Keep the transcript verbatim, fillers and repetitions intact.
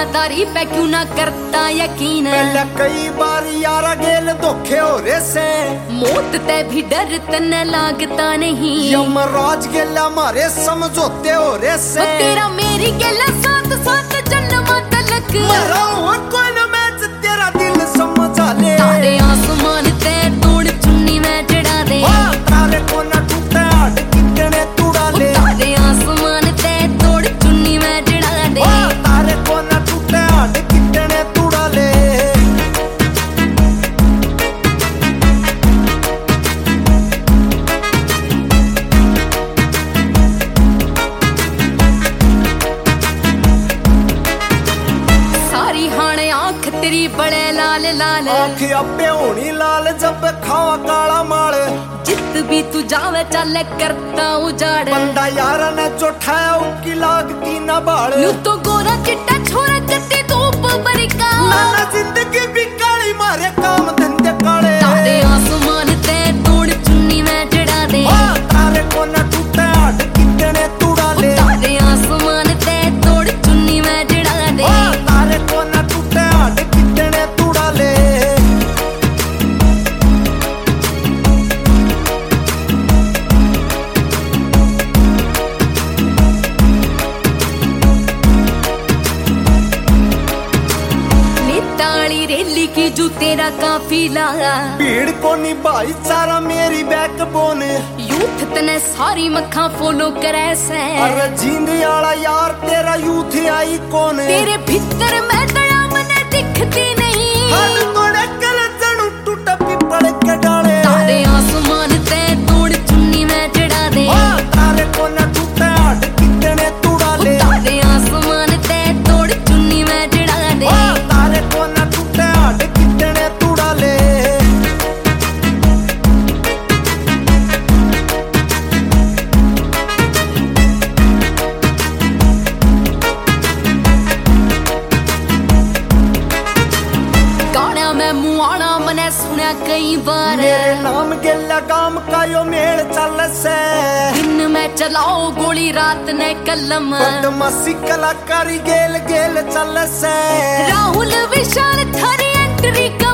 वफादारी पे क्यों ना करता यकीन। पहले कई बार यारा गेल धोखे हो रे से, मौत ते भी डर तने लागता नहीं। यमराज गेला मारे समझौते हो रे से, तेरा मेरी गेला साथ साथ जन्म तलक। मरा हुआ कोई न मैच तेरा दिल समझा ले। तारे आसमान ते तोड़ चुन्नी में चढ़ा दे, तारे को न टूटे हाथ कितने तुड़ा ले। तारे आसमान ते तोड़ चुन्नी में चढ़ा दे, तारे को न टूटे हाथ कितने तुड़ा ले। तेरी बड़े लाल लाल आँख अबे होनी लाल जब खावा काला माल। जित भी तू जावे चले करता उजाड़। बंदा यारा ने जो ठाया उनकी लागती न बाल। नू तो गोरा चिट्टा छोरा जत्ती धूप बरिका। नाना जिंदगी भी काली मारे काम धंधे काले। तारे आसमान ते तोड़ चुन्नी में चढ़ा दे, तारे को न टूटे हाथ कितने तुड़ा ले। तारे आसमान ते तोड़ चुन्नी में चढ़ा दे, तारे को न टूटे हाथ कितने तुड़ा ले। ताली रेली की जू तेरा काफिला। भीड़ को नी भाईचारा मेरी बैकबोन। यूथ तने सारी मखा फॉलो करे से। अरे जींद आला यार तेरा यूथ आई कौन। तेरे भीतर मैं दया मने दिखती नहीं। हर तोड़े कर जणू टूटा पिपड़ के डाले। तारे आसमान ते तोड़ चुन्नी में चढ़ा दे, तारे को न टूटे हाथ कितने तुड़ा ले। तारे आसमान ते तोड़ चुन्नी में चढ़ा दे, तारे को न टूटे हाथ कितने तुड़ा ले। गाना मैं मुआना मने सुना कई बार। मेरे नाम गेला काम का यो मेल चल से। दिन में चलाओ गोली रात ने कलम। बदमाशी कलाकारी गेल गेल चल से। राहुल विशाल थारी एंट्री